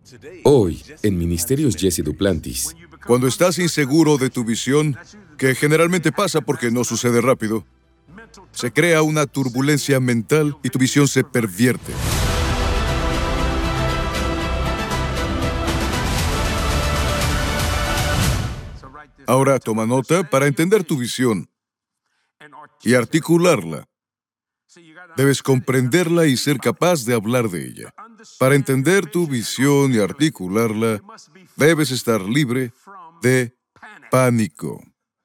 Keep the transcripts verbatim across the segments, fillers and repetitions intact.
Hoy, en Ministerios Jesse Duplantis, Cuando estás inseguro de tu visión, que generalmente pasa porque no sucede rápido, se crea una turbulencia mental y tu visión se pervierte. Ahora toma nota para entender tu visión y articularla. Debes comprenderla y ser capaz de hablar de ella. Para entender tu visión y articularla, debes estar libre de pánico.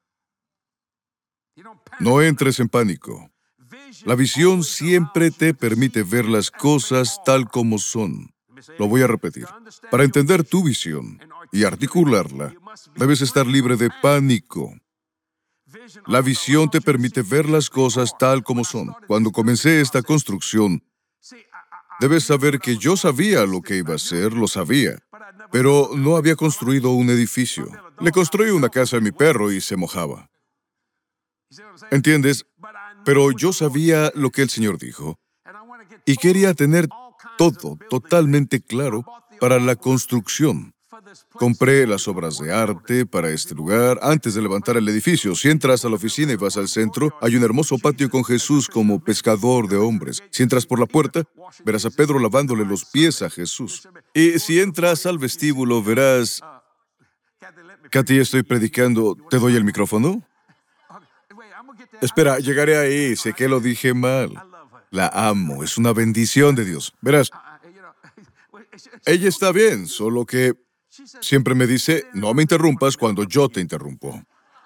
No entres en pánico. La visión siempre te permite ver las cosas tal como son. Lo voy a repetir. Para entender tu visión y articularla, debes estar libre de pánico. La visión te permite ver las cosas tal como son. Cuando comencé esta construcción, debes saber que yo sabía lo que iba a hacer, lo sabía, pero no había construido un edificio. Le construí una casa a mi perro y se mojaba. ¿Entiendes? Pero yo sabía lo que el Señor dijo y quería tener todo totalmente claro para la construcción. Compré las obras de arte para este lugar antes de levantar el edificio. Si entras a la oficina y vas al centro, hay un hermoso patio con Jesús como pescador de hombres. Si entras por la puerta, verás a Pedro lavándole los pies a Jesús. Y si entras al vestíbulo, verás... Katy, estoy predicando. ¿Te doy el micrófono? Espera, llegaré ahí. Sé que lo dije mal. La amo. Es una bendición de Dios. Verás, ella está bien, solo que siempre me dice, no me interrumpas cuando yo te interrumpo.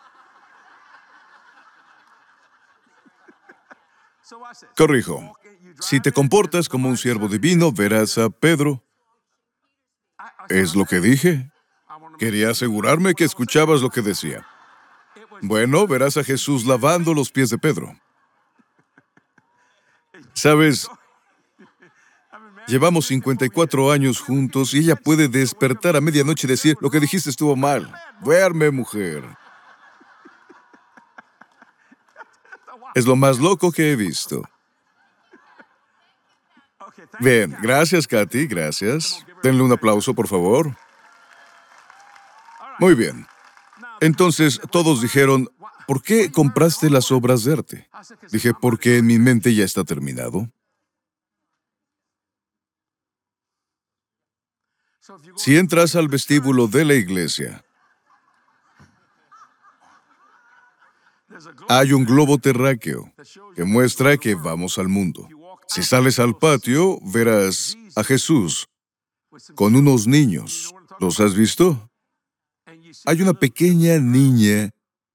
Corrijo. Si te comportas como un siervo divino, verás a Pedro. ¿Es lo que dije? Quería asegurarme que escuchabas lo que decía. Bueno, verás a Jesús lavando los pies de Pedro. ¿Sabes? Llevamos cincuenta y cuatro años juntos y ella puede despertar a medianoche y decir, lo que dijiste estuvo mal. Duerme, mujer. Es lo más loco que he visto. Bien, gracias, Katy, gracias. Denle un aplauso, por favor. Muy bien. Entonces, todos dijeron, ¿por qué compraste las obras de arte? Dije, porque en mi mente ya está terminado. Si entras al vestíbulo de la iglesia, hay un globo terráqueo que muestra que vamos al mundo. Si sales al patio, verás a Jesús con unos niños. ¿Los has visto? Hay una pequeña niña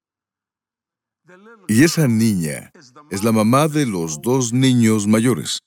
y esa niña es la mamá de los dos niños mayores.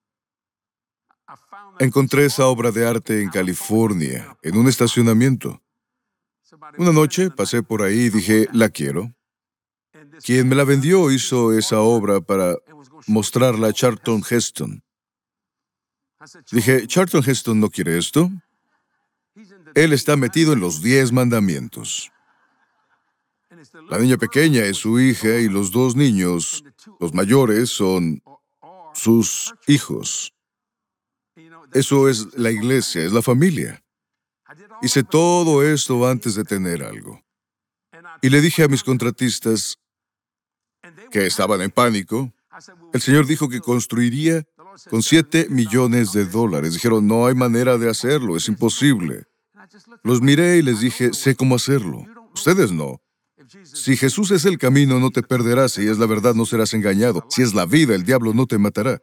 Encontré esa obra de arte en California, en un estacionamiento. Una noche pasé por ahí y dije, la quiero. Quien me la vendió hizo esa obra para mostrarla a Charlton Heston. Dije, ¿Charlton Heston no quiere esto? Él está metido en los diez mandamientos. La niña pequeña es su hija y los dos niños, los mayores, son sus hijos. Eso es la iglesia, es la familia. Hice todo esto antes de tener algo. Y le dije a mis contratistas, que estaban en pánico, el Señor dijo que construiría con siete millones de dólares. Dijeron, no hay manera de hacerlo, es imposible. Los miré y les dije, sé cómo hacerlo. Ustedes no. Si Jesús es el camino, no te perderás. Si es la verdad, no serás engañado. Si es la vida, el diablo no te matará.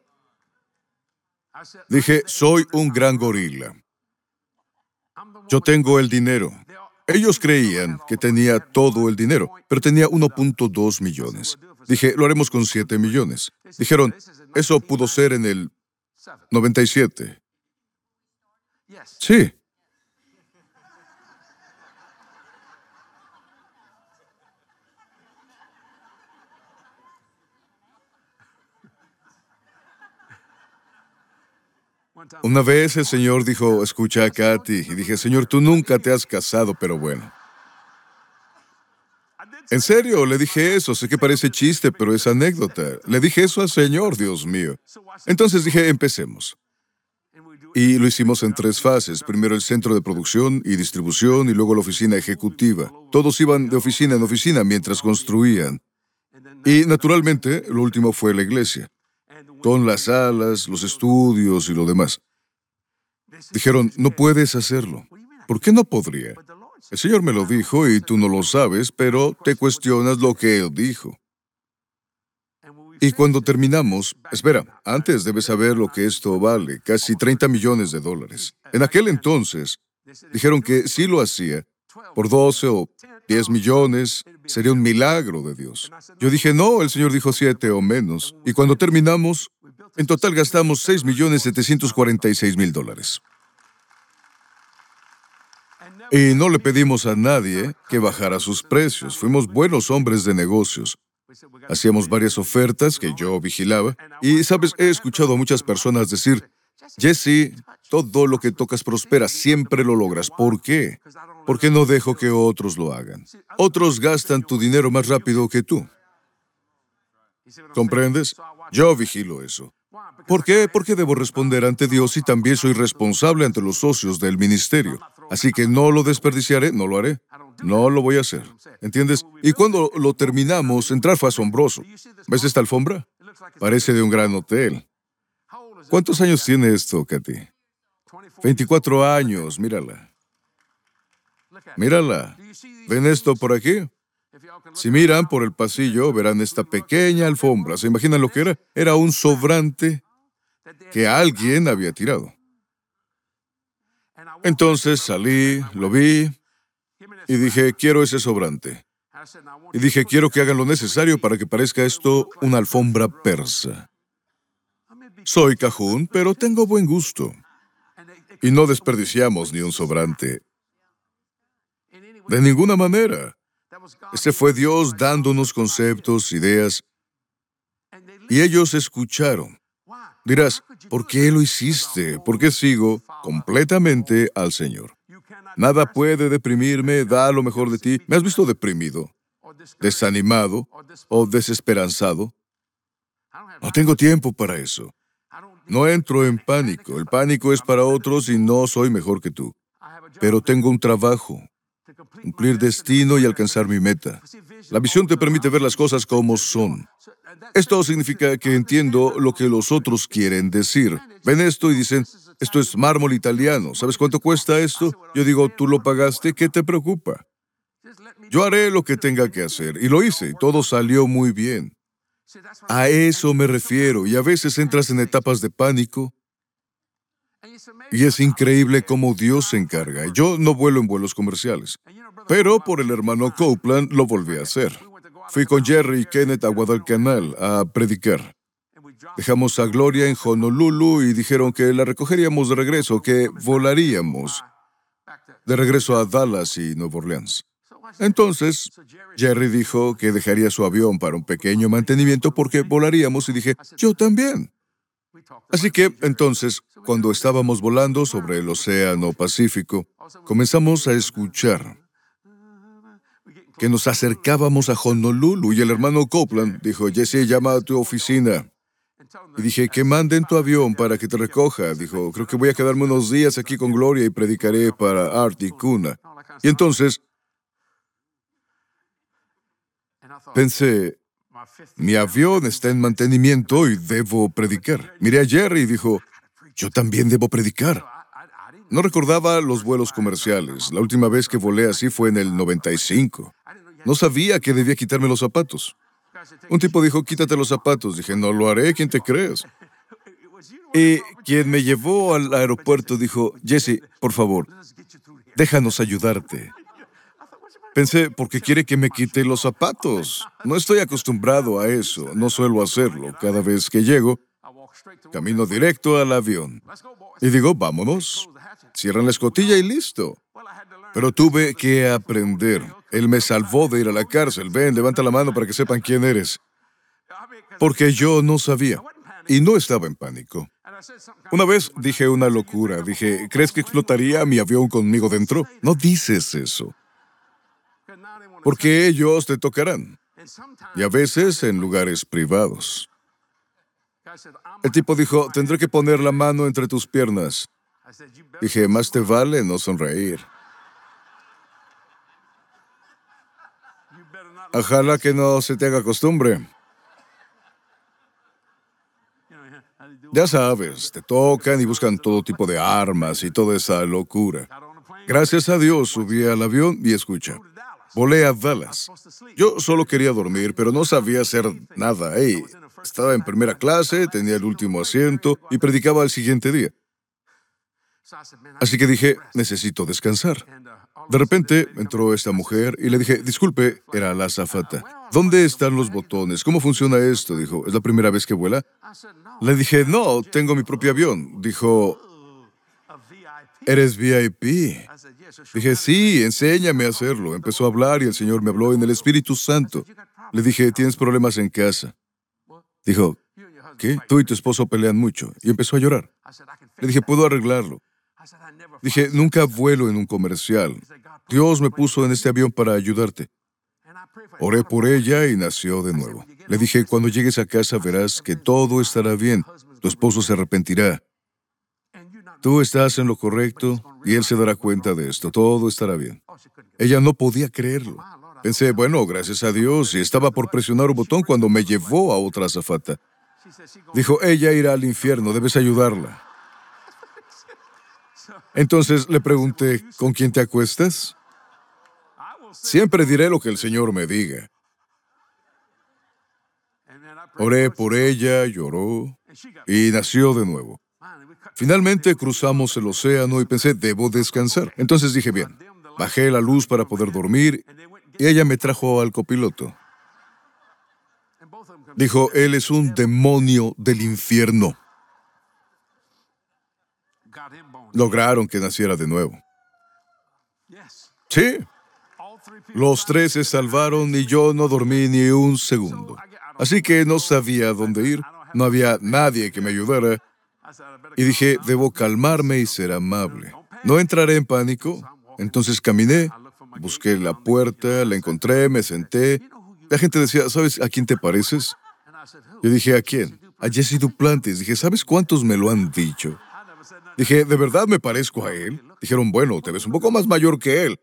Dije, soy un gran gorila. Yo tengo el dinero. Ellos creían que tenía todo el dinero, pero tenía uno punto dos millones. Dije, lo haremos con siete millones. Dijeron, eso pudo ser en el noventa y siete. Sí. Una vez el Señor dijo, escucha a Katy, y dije, Señor, tú nunca te has casado, pero bueno. En serio, le dije eso, sé que parece chiste, pero es anécdota. Le dije eso al Señor, Dios mío. Entonces dije, empecemos. Y lo hicimos en tres fases. Primero el centro de producción y distribución y luego la oficina ejecutiva. Todos iban de oficina en oficina mientras construían. Y naturalmente, lo último fue la iglesia, con las salas, los estudios y lo demás. Dijeron, no puedes hacerlo. ¿Por qué no podría? El Señor me lo dijo y tú no lo sabes, pero te cuestionas lo que Él dijo. Y cuando terminamos, espera, antes debes saber lo que esto vale, casi treinta millones de dólares. En aquel entonces, dijeron que si lo hacía por doce o diez millones, sería un milagro de Dios. Yo dije, no, el Señor dijo siete o menos. Y cuando terminamos, en total gastamos seis millones setecientos cuarenta y seis mil dólares. Y no le pedimos a nadie que bajara sus precios. Fuimos buenos hombres de negocios. Hacíamos varias ofertas que yo vigilaba. Y, ¿sabes? He escuchado a muchas personas decir, Jesse, todo lo que tocas prospera, siempre lo logras. ¿Por qué? Porque no dejo que otros lo hagan. Otros gastan tu dinero más rápido que tú. ¿Comprendes? Yo vigilo eso. ¿Por qué? Porque debo responder ante Dios y también soy responsable ante los socios del ministerio. Así que no lo desperdiciaré, no lo haré. No lo voy a hacer. ¿Entiendes? Y cuando lo terminamos, entrar fue asombroso. ¿Ves esta alfombra? Parece de un gran hotel. ¿Cuántos años tiene esto, Katy? veinticuatro años, mírala. Mírala. ¿Ven esto por aquí? Si miran por el pasillo, verán esta pequeña alfombra. ¿Se imaginan lo que era? Era un sobrante que alguien había tirado. Entonces salí, lo vi y dije, quiero ese sobrante. Y dije, quiero que hagan lo necesario para que parezca esto una alfombra persa. Soy cajún, pero tengo buen gusto. Y no desperdiciamos ni un sobrante. De ninguna manera. Ese fue Dios dándonos conceptos, ideas. Y ellos escucharon. Dirás, ¿por qué lo hiciste? Porque sigo completamente al Señor. Nada puede deprimirme, da lo mejor de ti. ¿Me has visto deprimido, desanimado o desesperanzado? No tengo tiempo para eso. No entro en pánico. El pánico es para otros y no soy mejor que tú. Pero tengo un trabajo, cumplir destino y alcanzar mi meta. La visión te permite ver las cosas como son. Esto significa que entiendo lo que los otros quieren decir. Ven esto y dicen, esto es mármol italiano. ¿Sabes cuánto cuesta esto? Yo digo, ¿tú lo pagaste? ¿Qué te preocupa? Yo haré lo que tenga que hacer. Y lo hice, y todo salió muy bien. A eso me refiero, y a veces entras en etapas de pánico, y es increíble cómo Dios se encarga. Yo no vuelo en vuelos comerciales, pero por el hermano Copeland lo volví a hacer. Fui con Jerry y Kenneth a Guadalcanal a predicar. Dejamos a Gloria en Honolulu y dijeron que la recogeríamos de regreso, que volaríamos de regreso a Dallas y Nueva Orleans. Entonces, Jerry dijo que dejaría su avión para un pequeño mantenimiento porque volaríamos y dije, yo también. Así que, entonces, cuando estábamos volando sobre el Océano Pacífico, comenzamos a escuchar que nos acercábamos a Honolulu y el hermano Copeland dijo, Jesse, llama a tu oficina. Y dije, que manden tu avión para que te recoja. Dijo, creo que voy a quedarme unos días aquí con Gloria y predicaré para Art y Cuna. Y entonces, pensé, mi avión está en mantenimiento y debo predicar. Miré a Jerry y dijo, yo también debo predicar. No recordaba los vuelos comerciales. La última vez que volé así fue en el noventa y cinco. No sabía que debía quitarme los zapatos. Un tipo dijo, quítate los zapatos. Dije, no lo haré, ¿quién te crees? Y quien me llevó al aeropuerto dijo, Jesse, por favor, déjanos ayudarte. Pensé, ¿por qué quiere que me quite los zapatos? No estoy acostumbrado a eso, no suelo hacerlo. Cada vez que llego, camino directo al avión. Y digo, vámonos. Cierran la escotilla y listo. Pero tuve que aprender. Él me salvó de ir a la cárcel. Ven, levanta la mano para que sepan quién eres. Porque yo no sabía. Y no estaba en pánico. Una vez dije una locura. Dije, ¿crees que explotaría mi avión conmigo dentro? No dices eso. Porque ellos te tocarán. Y a veces en lugares privados. El tipo dijo, tendré que poner la mano entre tus piernas. Dije, más te vale no sonreír. Ojalá que no se te haga costumbre. Ya sabes, te tocan y buscan todo tipo de armas y toda esa locura. Gracias a Dios subí al avión y escucha, volé a Dallas. Yo solo quería dormir, pero no sabía hacer nada ahí. Estaba en primera clase, tenía el último asiento y predicaba al siguiente día. Así que dije, necesito descansar. De repente entró esta mujer y le dije, disculpe, era la azafata. ¿Dónde están los botones? ¿Cómo funciona esto? Dijo, ¿es la primera vez que vuela? Le dije, no, tengo mi propio avión. Dijo, ¿eres V I P? Dije, sí, enséñame a hacerlo. Empezó a hablar y el Señor me habló en el Espíritu Santo. Le dije, ¿tienes problemas en casa? Dijo, ¿qué? Tú y tu esposo pelean mucho. Y empezó a llorar. Le dije, ¿puedo arreglarlo? Dije, nunca vuelo en un comercial. Dios me puso en este avión para ayudarte. Oré por ella y nació de nuevo. Le dije, cuando llegues a casa verás que todo estará bien. Tu esposo se arrepentirá. Tú estás en lo correcto y él se dará cuenta de esto. Todo estará bien. Ella no podía creerlo. Pensé, bueno, gracias a Dios, y estaba por presionar un botón cuando me llevó a otra azafata. Dijo, ella irá al infierno, debes ayudarla. Entonces le pregunté, ¿con quién te acuestas? Siempre diré lo que el Señor me diga. Oré por ella, lloró y nació de nuevo. Finalmente cruzamos el océano y pensé, debo descansar. Entonces dije, bien, bajé la luz para poder dormir y ella me trajo al copiloto. Dijo, él es un demonio del infierno. Lograron que naciera de nuevo. Sí. Los tres se salvaron y yo no dormí ni un segundo. Así que no sabía dónde ir, no había nadie que me ayudara. Y dije, debo calmarme y ser amable. No entraré en pánico. Entonces caminé, busqué la puerta, la encontré, me senté. La gente decía, ¿sabes a quién te pareces? Yo dije, ¿a quién? A Jesse Duplantis. Dije, ¿sabes cuántos me lo han dicho? Dije, ¿de verdad me parezco a él? Dijeron, bueno, te ves un poco más mayor que él.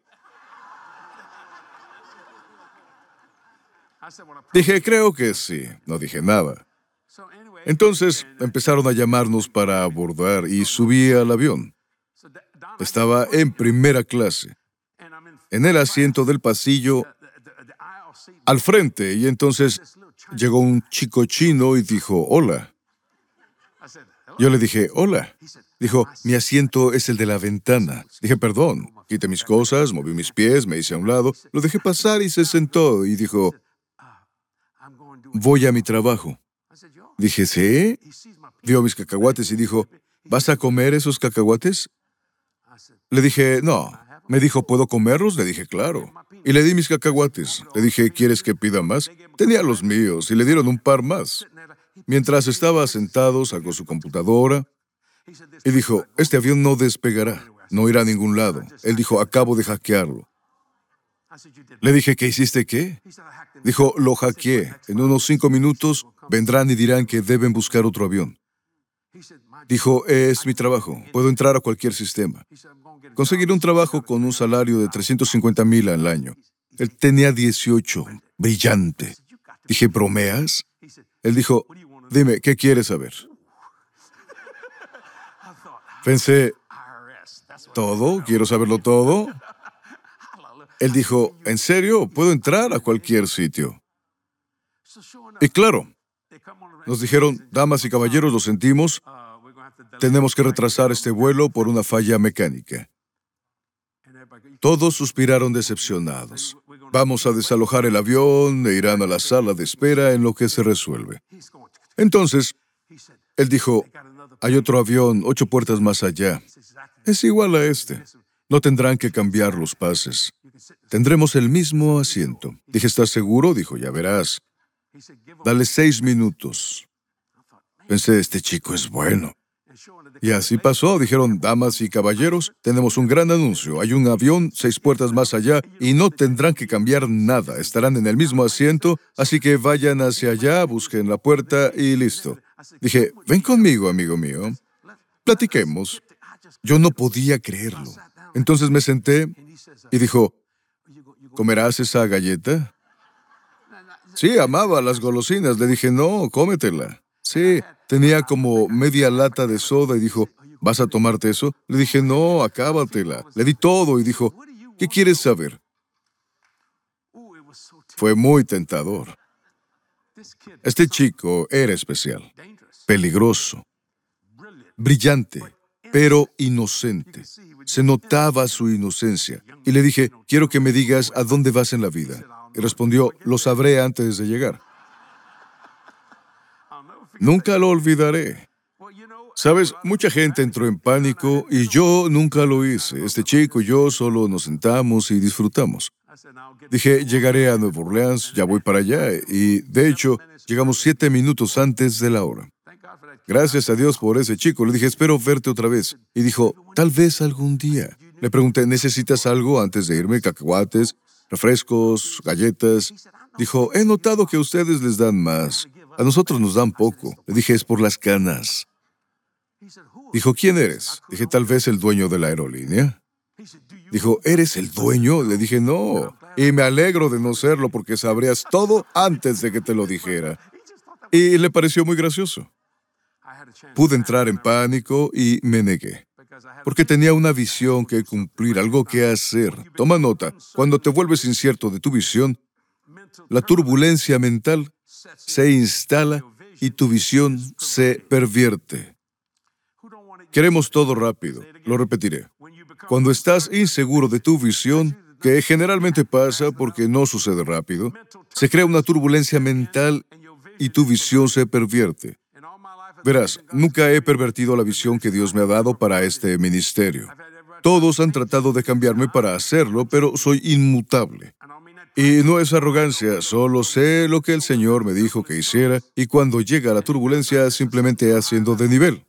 Dije, creo que sí. No dije nada. Entonces empezaron a llamarnos para abordar y subí al avión. Estaba en primera clase, en el asiento del pasillo al frente, y entonces llegó un chico chino y dijo, hola. Yo le dije, hola. Dijo, mi asiento es el de la ventana. Dije, perdón. Quité mis cosas, moví mis pies, me hice a un lado, lo dejé pasar y se sentó y dijo, voy a mi trabajo. Dije, ¿sí? Vio mis cacahuates y dijo, ¿vas a comer esos cacahuates? Le dije, no. Me dijo, ¿puedo comerlos? Le dije, claro. Y le di mis cacahuates. Le dije, ¿quieres que pida más? Tenía los míos y le dieron un par más. Mientras estaba sentado, sacó su computadora y dijo, este avión no despegará, no irá a ningún lado. Él dijo, acabo de hackearlo. Le dije, ¿qué hiciste qué? Dijo, lo hackeé. En unos cinco minutos vendrán y dirán que deben buscar otro avión. Dijo, es mi trabajo. Puedo entrar a cualquier sistema. Conseguiré un trabajo con un salario de trescientos cincuenta mil al año. Él tenía dieciocho. Brillante. Dije, ¿bromeas? Él dijo, dime, ¿qué quieres saber? Pensé, ¿todo? ¿Quiero saberlo todo? Él dijo, ¿en serio? ¿Puedo entrar a cualquier sitio? Y claro, nos dijeron, damas y caballeros, lo sentimos, tenemos que retrasar este vuelo por una falla mecánica. Todos suspiraron decepcionados. Vamos a desalojar el avión e irán a la sala de espera en lo que se resuelve. Entonces, él dijo, hay otro avión, ocho puertas más allá. Es igual a este. No tendrán que cambiar los pases. Tendremos el mismo asiento. Dije, ¿estás seguro? Dijo, ya verás. Dale seis minutos. Pensé, este chico es bueno. Y así pasó. Dijeron, damas y caballeros, tenemos un gran anuncio. Hay un avión seis puertas más allá y no tendrán que cambiar nada. Estarán en el mismo asiento, así que vayan hacia allá, busquen la puerta y listo. Dije, ven conmigo, amigo mío. Platiquemos. Yo no podía creerlo. Entonces me senté y dijo, ¿comerás esa galleta? Sí, amaba las golosinas. Le dije, no, cómetela. Sí, tenía como media lata de soda y dijo, ¿vas a tomarte eso? Le dije, no, acábatela. Le di todo y dijo, ¿qué quieres saber? Fue muy tentador. Este chico era especial, peligroso, brillante, pero inocente. Se notaba su inocencia. Y le dije, quiero que me digas a dónde vas en la vida. Y respondió, lo sabré antes de llegar. Nunca lo olvidaré. Sabes, mucha gente entró en pánico y yo nunca lo hice. Este chico y yo solo nos sentamos y disfrutamos. Dije, llegaré a Nueva Orleans, ya voy para allá. Y, de hecho, llegamos siete minutos antes de la hora. Gracias a Dios por ese chico. Le dije, espero verte otra vez. Y dijo, tal vez algún día. Le pregunté, ¿necesitas algo antes de irme? ¿Cacahuates, refrescos, galletas? Dijo, he notado que a ustedes les dan más. A nosotros nos dan poco. Le dije, es por las canas. Dijo, ¿quién eres? Dije, tal vez el dueño de la aerolínea. Dijo, ¿eres el dueño? Le dije, no. Y me alegro de no serlo porque sabrías todo antes de que te lo dijera. Y le pareció muy gracioso. Pude entrar en pánico y me negué. Porque tenía una visión que cumplir, algo que hacer. Toma nota, cuando te vuelves incierto de tu visión, la turbulencia mental se instala y tu visión se pervierte. Queremos todo rápido. Lo repetiré. Cuando estás inseguro de tu visión, que generalmente pasa porque no sucede rápido, se crea una turbulencia mental y tu visión se pervierte. Verás, nunca he pervertido la visión que Dios me ha dado para este ministerio. Todos han tratado de cambiarme para hacerlo, pero soy inmutable. Y no es arrogancia, solo sé lo que el Señor me dijo que hiciera y cuando llega la turbulencia simplemente haciendo de nivel.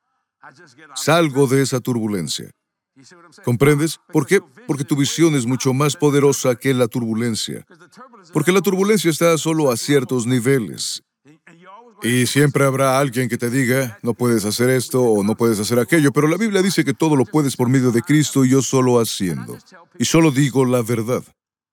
Salgo de esa turbulencia. ¿Comprendes? ¿Por qué? Porque tu visión es mucho más poderosa que la turbulencia. Porque la turbulencia está solo a ciertos niveles. Y siempre habrá alguien que te diga, no puedes hacer esto o no puedes hacer aquello, pero la Biblia dice que todo lo puedes por medio de Cristo y yo solo haciendo. Y solo digo la verdad.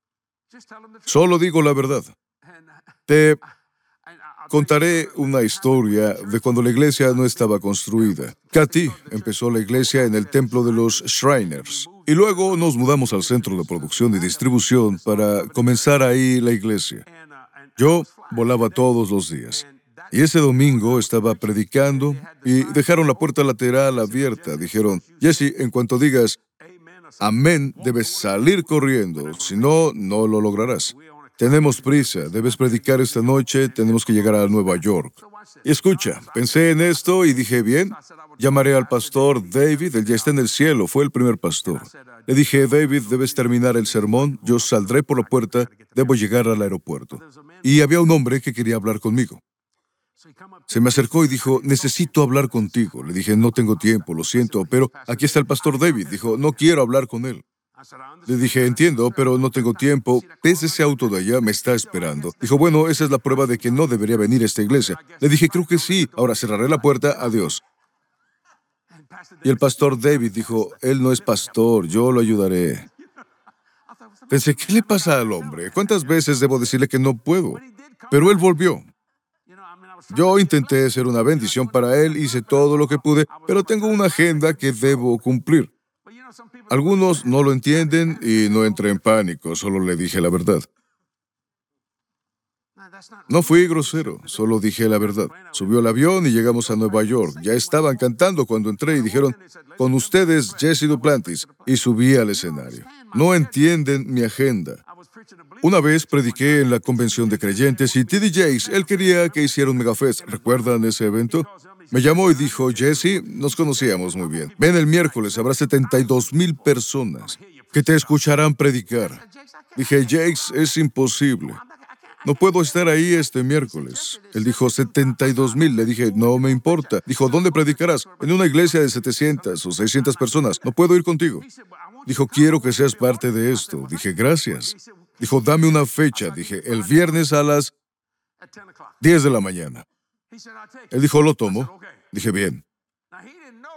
Solo digo la verdad. Te contaré una historia de cuando la iglesia no estaba construida. Katy empezó la iglesia en el templo de los Shriners. Y luego nos mudamos al centro de producción y distribución para comenzar ahí la iglesia. Yo volaba todos los días. Y ese domingo estaba predicando y dejaron la puerta lateral abierta. Dijeron, Jesse, en cuanto digas amén, debes salir corriendo, si no, no lo lograrás. Tenemos prisa, debes predicar esta noche, tenemos que llegar a Nueva York. Y escucha, pensé en esto y dije, bien, llamaré al pastor David, él ya está en el cielo, fue el primer pastor. Le dije, David, debes terminar el sermón, yo saldré por la puerta, debo llegar al aeropuerto. Y había un hombre que quería hablar conmigo. Se me acercó y dijo, necesito hablar contigo. Le dije, no tengo tiempo, lo siento, pero aquí está el pastor David. Dijo, no quiero hablar con él. Le dije, entiendo, pero no tengo tiempo. ¿Ves ese auto de allá? Me está esperando. Dijo, bueno, esa es la prueba de que no debería venir a esta iglesia. Le dije, creo que sí. Ahora cerraré la puerta. Adiós. Y el pastor David dijo, él no es pastor, yo lo ayudaré. Pensé, ¿qué le pasa al hombre? ¿Cuántas veces debo decirle que no puedo? Pero él volvió. Yo intenté ser una bendición para él, hice todo lo que pude, pero tengo una agenda que debo cumplir. Algunos no lo entienden y no entré en pánico, solo le dije la verdad. No fui grosero, solo dije la verdad. Subió el avión y llegamos a Nueva York. Ya estaban cantando cuando entré y dijeron, con ustedes, Jesse Duplantis, y subí al escenario. No entienden mi agenda. Una vez prediqué en la convención de creyentes y T D Jakes, él quería que hiciera un megafest. ¿Recuerdan ese evento? Me llamó y dijo, Jesse, nos conocíamos muy bien. Ven el miércoles, habrá setenta y dos mil personas que te escucharán predicar. Dije, Jakes, es imposible. No puedo estar ahí este miércoles. Él dijo, setenta y dos mil. Le dije, no me importa. Dijo, ¿dónde predicarás? En una iglesia de setecientas o seiscientas personas. No puedo ir contigo. Dijo, quiero que seas parte de esto. Dije, gracias. Dijo, dame una fecha. Dije, el viernes a las diez de la mañana. Él dijo, lo tomo. Dije, bien.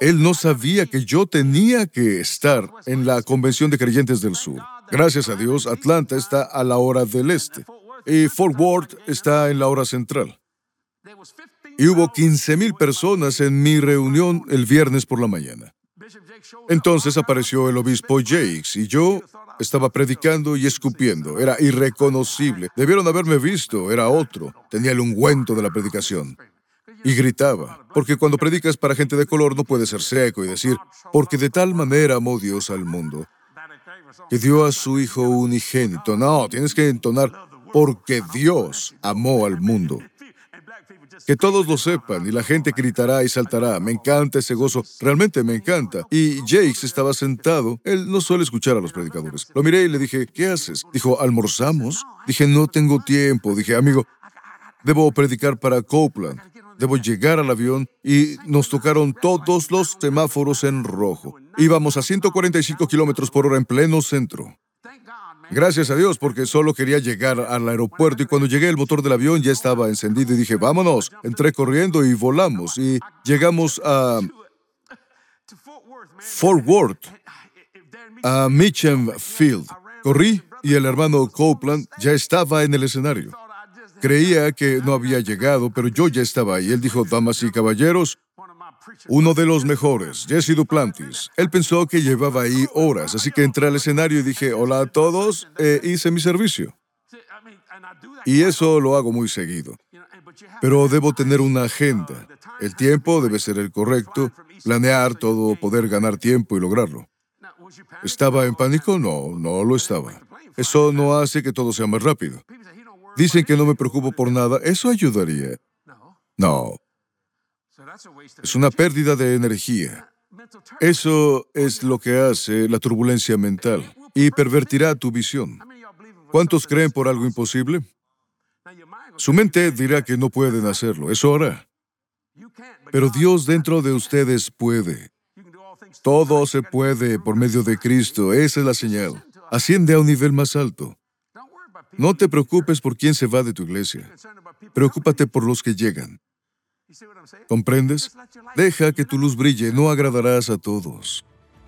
Él no sabía que yo tenía que estar en la Convención de Creyentes del Sur. Gracias a Dios, Atlanta está a la hora del este y Fort Worth está en la hora central. Y hubo quince mil personas en mi reunión el viernes por la mañana. Entonces apareció el obispo Jakes y yo estaba predicando y escupiendo. Era irreconocible. Debieron haberme visto. Era otro. Tenía el ungüento de la predicación. Y gritaba. Porque cuando predicas para gente de color no puedes ser seco y decir, porque de tal manera amó Dios al mundo, que dio a su Hijo unigénito. No, tienes que entonar, porque Dios amó al mundo. Que todos lo sepan y la gente gritará y saltará. Me encanta ese gozo, realmente me encanta. Y Jakes estaba sentado. Él no suele escuchar a los predicadores. Lo miré y le dije, ¿qué haces? Dijo, ¿almorzamos? Dije, no tengo tiempo. Dije, amigo, debo predicar para Copeland. Debo llegar al avión y nos tocaron todos los semáforos en rojo. Íbamos a ciento cuarenta y cinco kilómetros por hora en pleno centro. Gracias a Dios, porque solo quería llegar al aeropuerto y cuando llegué el motor del avión ya estaba encendido y dije, vámonos. Entré corriendo y volamos y llegamos a Fort Worth, a Mitcham Field. Corrí y el hermano Copeland ya estaba en el escenario. Creía que no había llegado, pero yo ya estaba ahí. Él dijo, damas y caballeros, uno de los mejores, Jesse Duplantis. Él pensó que llevaba ahí horas, así que entré al escenario y dije, hola a todos, e hice mi servicio. Y eso lo hago muy seguido. Pero debo tener una agenda. El tiempo debe ser el correcto, planear todo, poder ganar tiempo y lograrlo. ¿Estaba en pánico? No, no lo estaba. Eso no hace que todo sea más rápido. Dicen que no me preocupo por nada. ¿Eso ayudaría? No. Es una pérdida de energía. Eso es lo que hace la turbulencia mental y pervertirá tu visión. ¿Cuántos creen por algo imposible? Su mente dirá que no pueden hacerlo. Eso hará. Pero Dios dentro de ustedes puede. Todo se puede por medio de Cristo. Esa es la señal. Asciende a un nivel más alto. No te preocupes por quién se va de tu iglesia. Preocúpate por los que llegan. ¿Comprendes? Deja que tu luz brille, no agradarás a todos.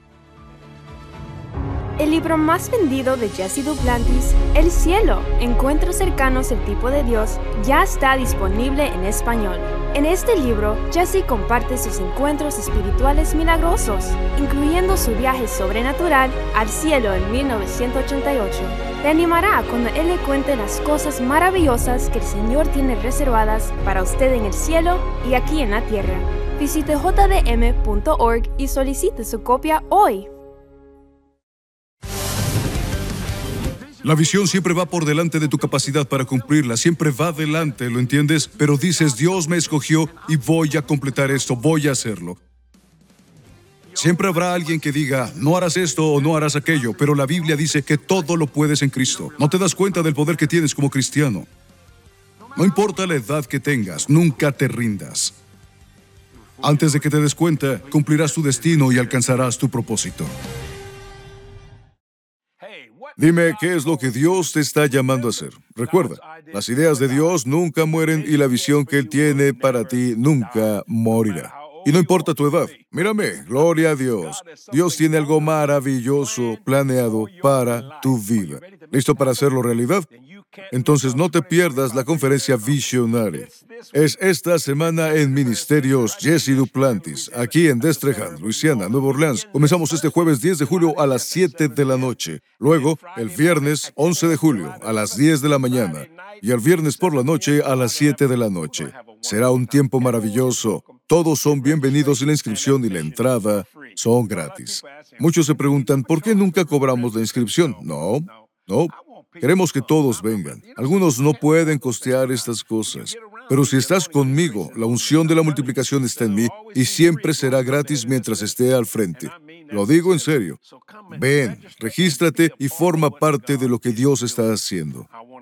El libro más vendido de Jesse Duplantis, El Cielo, Encuentros cercanos al tipo de Dios, ya está disponible en español. En este libro, Jesse comparte sus encuentros espirituales milagrosos, incluyendo su viaje sobrenatural al cielo en mil novecientos ochenta y ocho. Te animará cuando él le cuente las cosas maravillosas que el Señor tiene reservadas para usted en el cielo y aquí en la tierra. Visite j d m punto org y solicite su copia hoy. La visión siempre va por delante de tu capacidad para cumplirla, siempre va adelante, ¿lo entiendes? Pero dices, Dios me escogió y voy a completar esto, voy a hacerlo. Siempre habrá alguien que diga, no harás esto o no harás aquello, pero la Biblia dice que todo lo puedes en Cristo. No te das cuenta del poder que tienes como cristiano. No importa la edad que tengas, nunca te rindas. Antes de que te des cuenta, cumplirás tu destino y alcanzarás tu propósito. Dime, ¿qué es lo que Dios te está llamando a hacer? Recuerda, las ideas de Dios nunca mueren y la visión que Él tiene para ti nunca morirá. Y no importa tu edad. Mírame, gloria a Dios. Dios tiene algo maravilloso planeado para tu vida. ¿Listo para hacerlo realidad? Entonces no te pierdas la conferencia Visionary. Es esta semana en Ministerios Jesse Duplantis, aquí en Destrehan, Luisiana, Nueva Orleans. Comenzamos este jueves diez de julio a las siete de la noche. Luego, el viernes once de julio a las diez de la mañana. Y el viernes por la noche a las siete de la noche. Será un tiempo maravilloso. Todos son bienvenidos y la inscripción y la entrada son gratis. Muchos se preguntan, ¿por qué nunca cobramos la inscripción? No, no. Queremos que todos vengan. Algunos no pueden costear estas cosas. Pero si estás conmigo, la unción de la multiplicación está en mí y siempre será gratis mientras esté al frente. Lo digo en serio. Ven, regístrate y forma parte de lo que Dios está haciendo.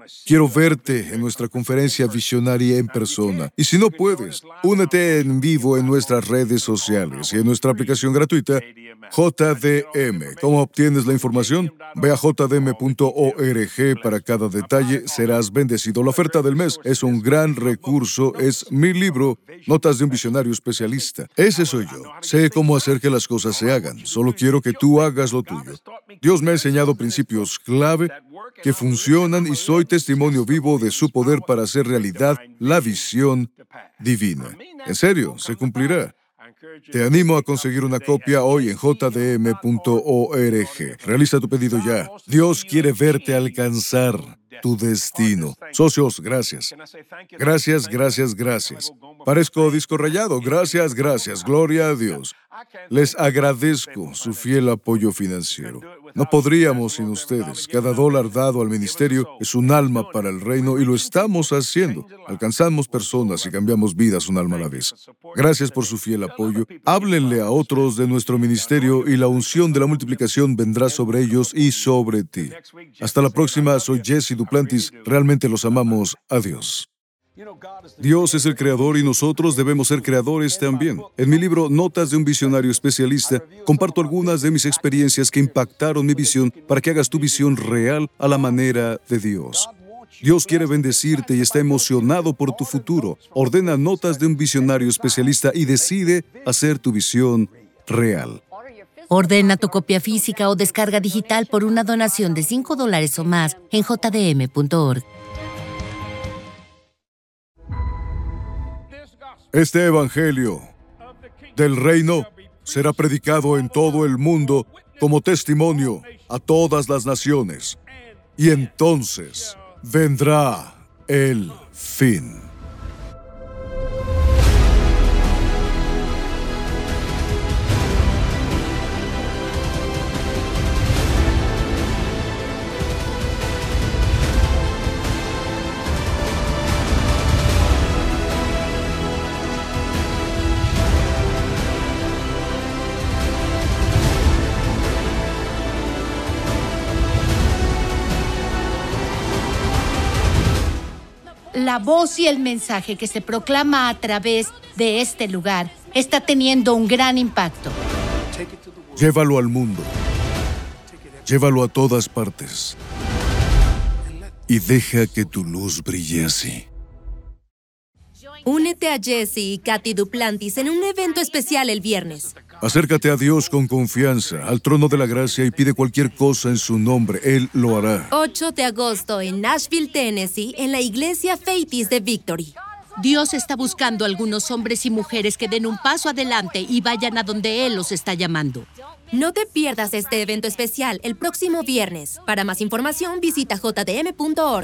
Quiero verte en nuestra conferencia visionaria en persona. Y si no puedes, únete en vivo en nuestras redes sociales y en nuestra aplicación gratuita J D M. ¿Cómo obtienes la información? Ve a j d m punto org para cada detalle. Serás bendecido. La oferta del mes es un gran recurso. Es mi libro, Notas de un Visionario Especialista. Ese soy yo. Sé cómo hacer que las cosas se hagan. Solo quiero que tú hagas lo tuyo. Dios me ha enseñado principios clave que funcionan y soy testimonio vivo de su poder para hacer realidad la visión divina. En serio, se cumplirá. Te animo a conseguir una copia hoy en j d m punto org. Realiza tu pedido ya. Dios quiere verte alcanzar tu destino. Socios, gracias. Gracias, gracias, gracias. Parezco disco rayado. Gracias, gracias. Gloria a Dios. Les agradezco su fiel apoyo financiero. No podríamos sin ustedes. Cada dólar dado al ministerio es un alma para el reino y lo estamos haciendo. Alcanzamos personas y cambiamos vidas un alma a la vez. Gracias por su fiel apoyo. Háblenle a otros de nuestro ministerio y la unción de la multiplicación vendrá sobre ellos y sobre ti. Hasta la próxima. Soy Jesse Duplantis. Realmente los amamos. Adiós. Dios es el creador y nosotros debemos ser creadores también. En mi libro, Notas de un Visionario Especialista, comparto algunas de mis experiencias que impactaron mi visión para que hagas tu visión real a la manera de Dios. Dios quiere bendecirte y está emocionado por tu futuro. Ordena Notas de un Visionario Especialista y decide hacer tu visión real. Ordena tu copia física o descarga digital por una donación de cinco dólares o más en j d m punto org. Este evangelio del reino será predicado en todo el mundo como testimonio a todas las naciones. Y entonces vendrá el fin. La voz y el mensaje que se proclama a través de este lugar está teniendo un gran impacto. Llévalo al mundo. Llévalo a todas partes. Y deja que tu luz brille así. Únete a Jesse y Kathy Duplantis en un evento especial el viernes. Acércate a Dios con confianza, al trono de la gracia, y pide cualquier cosa en su nombre. Él lo hará. ocho de agosto en Nashville, Tennessee, en la iglesia Faithis de Victory. Dios está buscando a algunos hombres y mujeres que den un paso adelante y vayan a donde Él los está llamando. No te pierdas este evento especial el próximo viernes. Para más información, visita j d m punto org.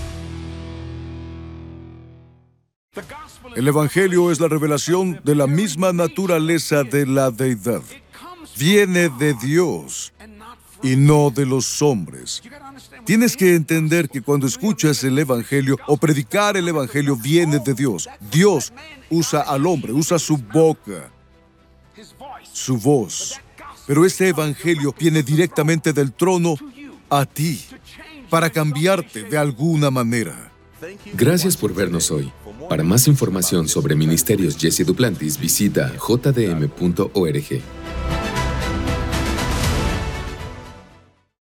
El Evangelio es la revelación de la misma naturaleza de la deidad. Viene de Dios y no de los hombres. Tienes que entender que cuando escuchas el Evangelio o predicar el Evangelio viene de Dios. Dios usa al hombre, usa su boca, su voz. Pero este Evangelio viene directamente del trono a ti para cambiarte de alguna manera. Gracias por vernos hoy. Para más información sobre Ministerios Jesse Duplantis, visita j d m punto org.